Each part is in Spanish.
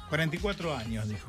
44 años, dijo.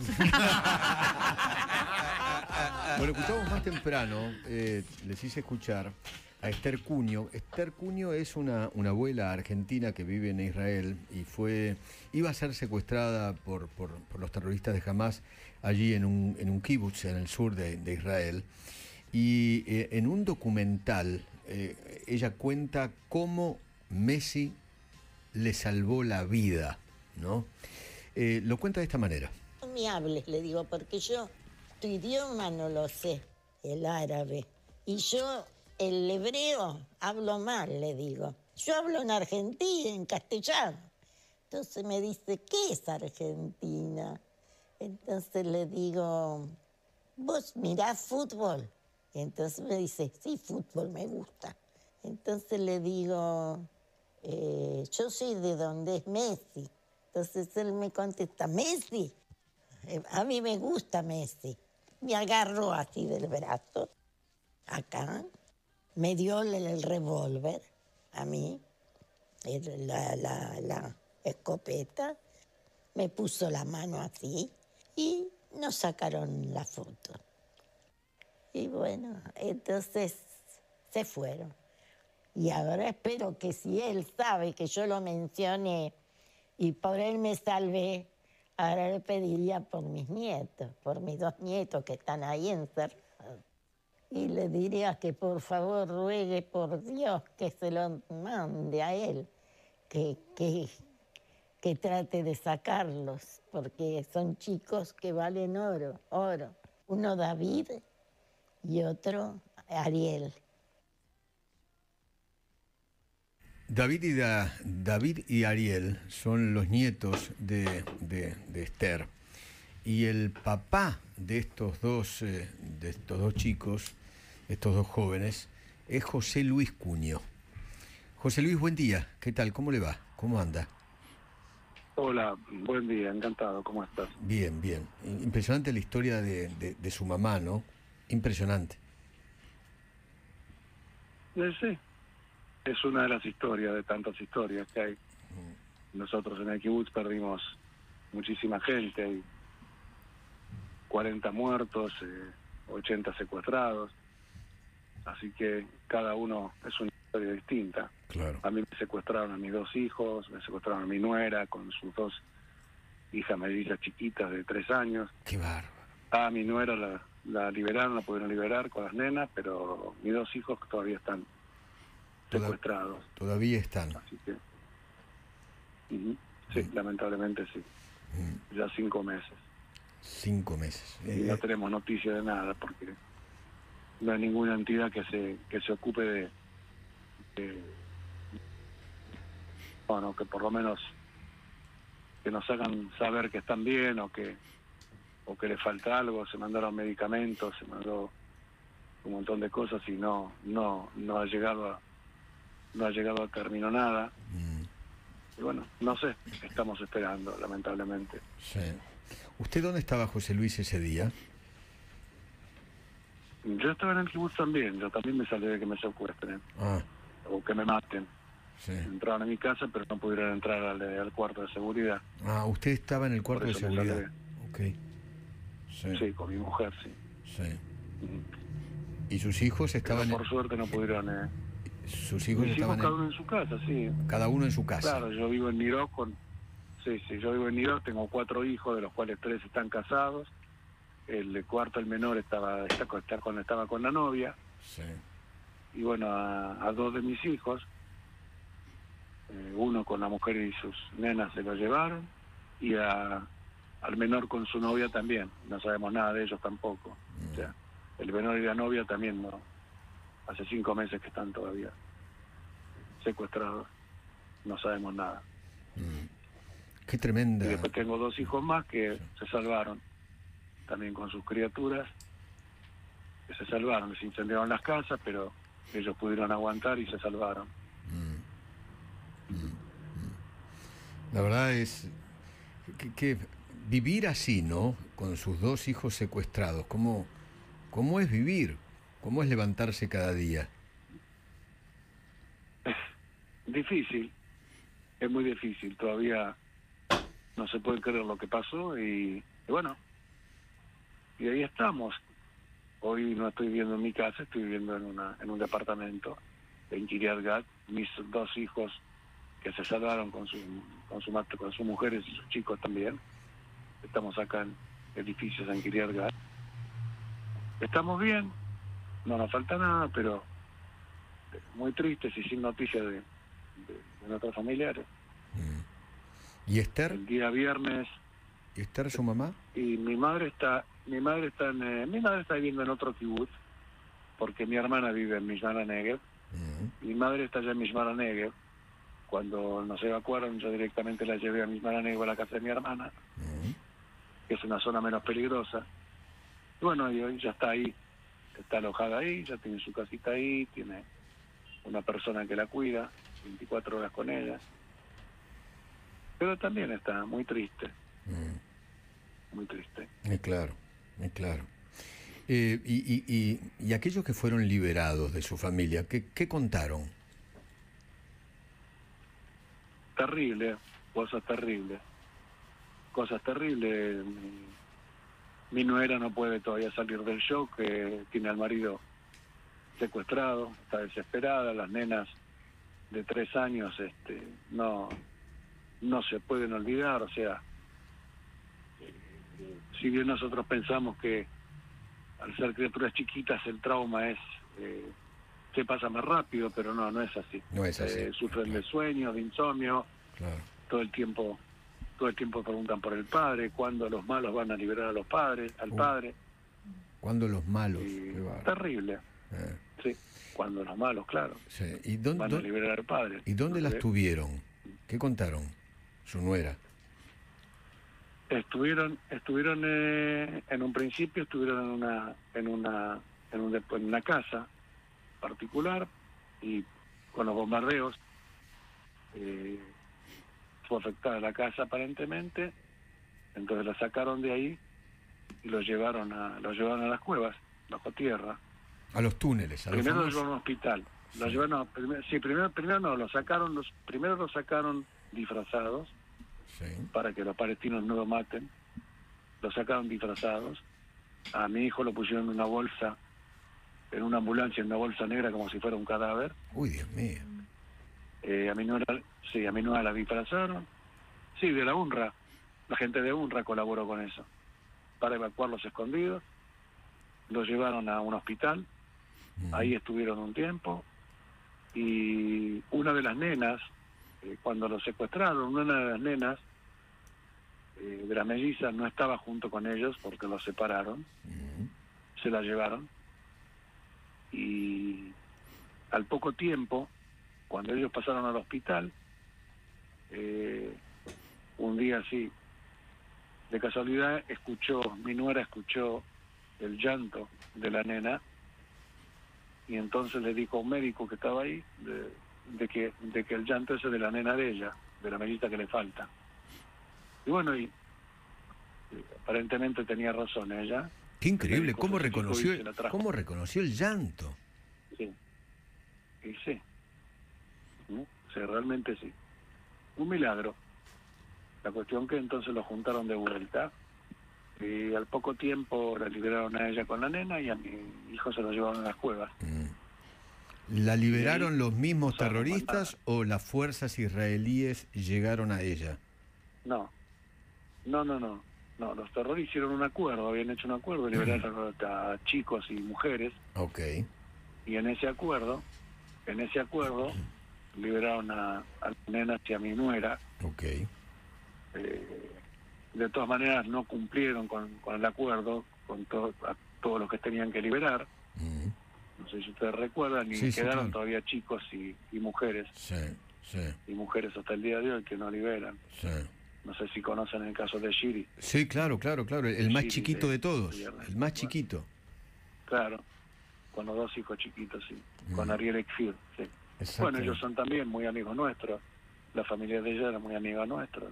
Bueno, escuchamos más temprano, les hice escuchar a Esther Cunio. Esther Cunio es una abuela argentina que vive en Israel y iba a ser secuestrada por los terroristas de Hamás allí en un kibutz en el sur de Israel. Y en un documental ella cuenta cómo Messi le salvó la vida, ¿no? Lo cuenta de esta manera. No me hables, le digo, porque yo tu idioma no lo sé, el árabe. Y yo el hebreo hablo mal, le digo. Yo hablo en Argentina, en castellano. Entonces me dice, ¿qué es Argentina? Entonces le digo, ¿vos mirás fútbol? Y entonces me dice, sí, fútbol me gusta. Entonces le digo, yo soy de donde es Messi. Entonces él me contesta, ¿Messi? A mí me gusta Messi. Me agarró así del brazo, acá, me dio el revólver a mí, la escopeta, me puso la mano así y nos sacaron la foto. Y bueno, entonces se fueron. Y ahora espero que si él sabe que yo lo mencioné y por él me salvé, ahora le pediría por mis nietos, por mis 2 nietos que están ahí encerrados. Y le diría que por favor ruegue por Dios que se lo mande a él, que trate de sacarlos, porque son chicos que valen oro. Uno David y otro Ariel. David y Ariel son los nietos de Esther. Y el papá de estos dos chicos, estos dos jóvenes, es José Luis Cunio. José Luis, buen día. ¿Qué tal? ¿Cómo le va? ¿Cómo anda? Hola, buen día, encantado. ¿Cómo estás? Bien, bien. Impresionante la historia de su mamá, ¿no? Impresionante. Sí, es una de las historias, de tantas historias que hay. Nosotros en el kibutz perdimos muchísima gente, hay 40 muertos, 80 secuestrados, así que cada uno es una historia distinta. Claro. A mí me secuestraron a mis 2 hijos, me secuestraron a mi nuera con sus 2 hijas mellizas chiquitas de 3 años. Qué bárbaro. A mi nuera la liberaron, la pudieron liberar con las nenas, pero mis 2 hijos todavía están secuestrados. Todavía están. Así que, sí, lamentablemente sí. Ya 5 meses. 5 meses. Y no tenemos noticia de nada porque no hay ninguna entidad que se ocupe de bueno, que por lo menos que nos hagan saber que están bien o que les falta algo. Se mandaron medicamentos, se mandó un montón de cosas y no ha llegado a término nada. Y bueno, no sé, estamos esperando, lamentablemente. Sí. ¿Usted dónde estaba, José Luis, ese día? Yo estaba en el kibutz también, yo también me salvé de que me secuestren o que me maten. Sí. Entraron a mi casa, pero no pudieron entrar al cuarto de seguridad. Usted estaba en el cuarto de seguridad. Ok. Sí, con mi mujer, sí. Sí. ¿Y sus hijos estaban? Pero por suerte no pudieron. ¿Sus hijos estaban? Cada uno en su casa, sí. Cada uno en su casa. Claro, yo vivo en Niró Sí, yo vivo en Niró, tengo 4 hijos, de los cuales 3 están casados. El cuarto, el menor, estaba con la novia. Sí. Y bueno, a 2 de mis hijos, uno con la mujer y sus nenas se lo llevaron, y al menor con su novia también. No sabemos nada de ellos tampoco. O sea, el menor y la novia también no. Hace 5 meses que están todavía secuestrados. No sabemos nada. Qué tremenda. Y después tengo 2 hijos más que se salvaron, también con sus criaturas, que se salvaron. Les incendiaron las casas, pero ellos pudieron aguantar y se salvaron. La verdad es que vivir así, ¿no? Con sus 2 hijos secuestrados, ¿cómo es vivir? ¿Cómo es levantarse cada día? Es difícil, es muy difícil. Todavía no se puede creer lo que pasó y bueno, y ahí estamos. Hoy no estoy viviendo en mi casa, estoy viviendo en un departamento en Kiryat Gat. Mis dos hijos que se salvaron con su mujeres y sus chicos también. Estamos acá en edificios en Kiryat Gat. Estamos bien, no nos falta nada, pero muy tristes y sin noticias de nuestros familiares. ¿Y Esther? El día viernes. ¿Y Esther, su mamá? Y mi madre está viviendo en otro kibutz, porque mi hermana vive en Mishmar Negev. Mi madre está allá en Mishmar Negev. Cuando nos evacuaron, yo directamente la llevé a Mishmar Negev, a la casa de mi hermana, que es una zona menos peligrosa. Y bueno, y hoy ya está ahí, está alojada ahí, ya tiene su casita ahí, tiene una persona que la cuida, 24 horas con ella. Pero también está muy triste. Muy triste. Claro, claro. Y aquellos que fueron liberados de su familia, ¿qué contaron? Terrible, cosas terribles. Cosas terribles. Mi nuera no puede todavía salir del shock, tiene al marido secuestrado, está desesperada, las nenas de 3 años no se pueden olvidar, o sea, si bien nosotros pensamos que al ser criaturas chiquitas el trauma se pasa más rápido, pero no es así. No es así. Sufren de sueño, de insomnio, todo el tiempo preguntan por el padre, cuándo los malos van a liberar a los padres, al padre. ¿Cuándo los malos? Terrible. Sí, cuando los malos, claro. Sí. ¿Y dónde, van a liberar al padre? ¿Y dónde las tuvieron? ¿Qué contaron? Su nuera. Estuvieron en un principio en una casa particular, y con los bombardeos fue afectada la casa aparentemente, entonces la sacaron de ahí y los llevaron a las cuevas bajo tierra, a los túneles. Primero los llevaron a un hospital. Sí. Primero los sacaron disfrazados, sí, para que los palestinos no lo maten. Lo sacaron disfrazados. A mi hijo lo pusieron en una bolsa, en una ambulancia, en una bolsa negra, como si fuera un cadáver. Uy, Dios mío. A mi nuera la disfrazaron. Sí, de la UNRWA. La gente de UNRWA colaboró con eso, para evacuarlos escondidos. Los llevaron a un hospital. Ahí estuvieron un tiempo. Y una de las nenas, cuando los secuestraron, una de las nenas de las mellizas no estaba junto con ellos porque los separaron. Se la llevaron. Y al poco tiempo, cuando ellos pasaron al hospital, un día así, de casualidad, mi nuera escuchó el llanto de la nena, y entonces le dijo a un médico que estaba ahí de que el llanto ese de la nena de ella, de la mellita que le falta. Y bueno, y aparentemente tenía razón ella. Qué increíble, ¿cómo reconoció el llanto? Sí, y sí. Sí, realmente sí. Un milagro. La cuestión que entonces lo juntaron de vuelta, y al poco tiempo la liberaron a ella con la nena, y a mi hijo se lo llevaron a las cuevas. ¿La liberaron los mismos terroristas o las fuerzas israelíes llegaron a ella? No, los terroristas hicieron un acuerdo, habían hecho un acuerdo de liberar a chicos y mujeres. Okay. Y en ese acuerdo liberaron a las nenas y a mi nuera. Okay. De todas maneras no cumplieron con el acuerdo, a todos los que tenían que liberar. No sé si ustedes recuerdan, y sí, quedaron claro, todavía chicos y mujeres. Sí. Y mujeres hasta el día de hoy que no liberan. Sí. No sé si conocen el caso de Shiri. Sí, claro, el más chiquito de todos, el más chiquito. Claro, con los 2 hijos chiquitos, sí. Con Ariel Ekfir, sí. Bueno, ellos son también muy amigos nuestros. La familia de ella era muy amiga nuestra.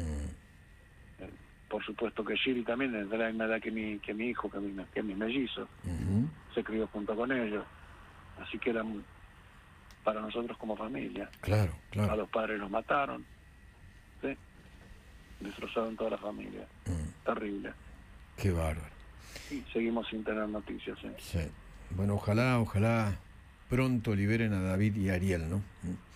Por supuesto que Shiri también es de la misma edad que mi hijo, que mis mellizos. Se crió junto con ellos. Así que eran para nosotros como familia. Claro. A los padres los mataron. ¿Sí? destrozaron toda la familia. Terrible. Qué bárbaro. Y seguimos sin tener noticias. Sí. Bueno, ojalá pronto liberen a David y a Ariel, ¿no?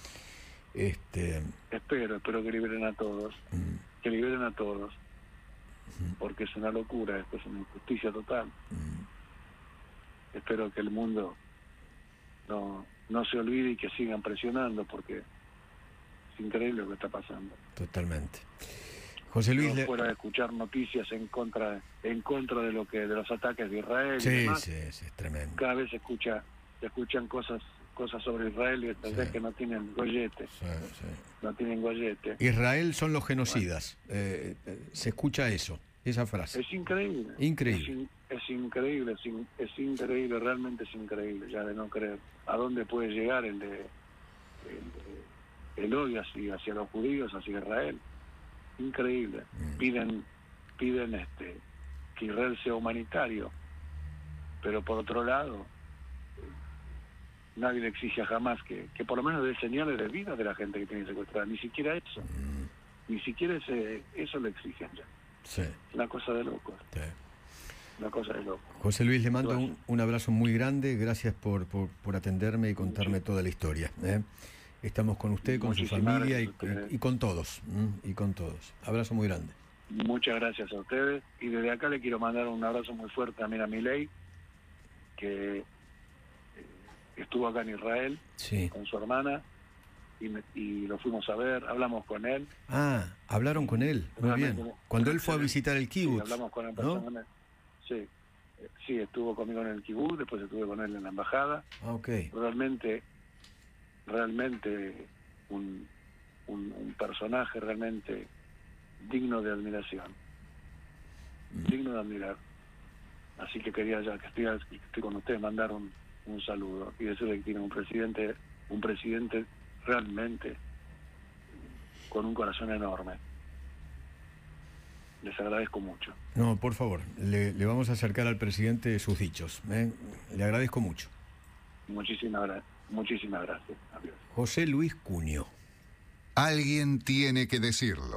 Espero que liberen a todos. Que liberen a todos. Porque es una locura, esto es una injusticia total. Espero que el mundo no se olvide y que sigan presionando, porque es increíble lo que está pasando. Totalmente. José Luis, no fuera de escuchar noticias en contra de los ataques de Israel. Sí, y demás, sí, es tremendo. cada vez se escuchan cosas sobre Israel, y estas veces que no tienen gollete. No tienen gollete. Israel son los genocidas. Se escucha esa frase. Es increíble. Increíble. Es increíble, es increíble, realmente es increíble, ya de no creer a dónde puede llegar el odio hacia los judíos, hacia Israel. Increíble. Piden que Israel sea humanitario, pero por otro lado nadie le exige jamás que por lo menos dé señales de vida de la gente que tiene secuestrada. Ni siquiera eso. Ni siquiera eso le exigen ya. Sí. Una cosa de locos. Sí. Una cosa de locos. José Luis, le mando un abrazo muy grande. Gracias por atenderme y contarme toda la historia. Estamos con usted, con su familia y con todos. Y con todos. Abrazo muy grande. Muchas gracias a ustedes. Y desde acá le quiero mandar un abrazo muy fuerte también a Milei, que estuvo acá en Israel con su hermana y lo fuimos a ver, hablamos con él. Ah, hablaron con él, muy bien. Cuando él fue a visitar el kibutz, hablamos con él, ¿no? Sí, estuvo conmigo en el kibutz, después estuve con él en la embajada. Okay. Realmente un personaje realmente digno de admiración. Digno de admirar. Así que quería, ya que estoy con ustedes, mandar un saludo y decirle que tiene un presidente realmente con un corazón enorme. Les agradezco mucho. No, por favor, le vamos a acercar al presidente sus dichos. Le agradezco mucho. Muchísimas gracias. Adiós. José Luis Cunio. Alguien tiene que decirlo.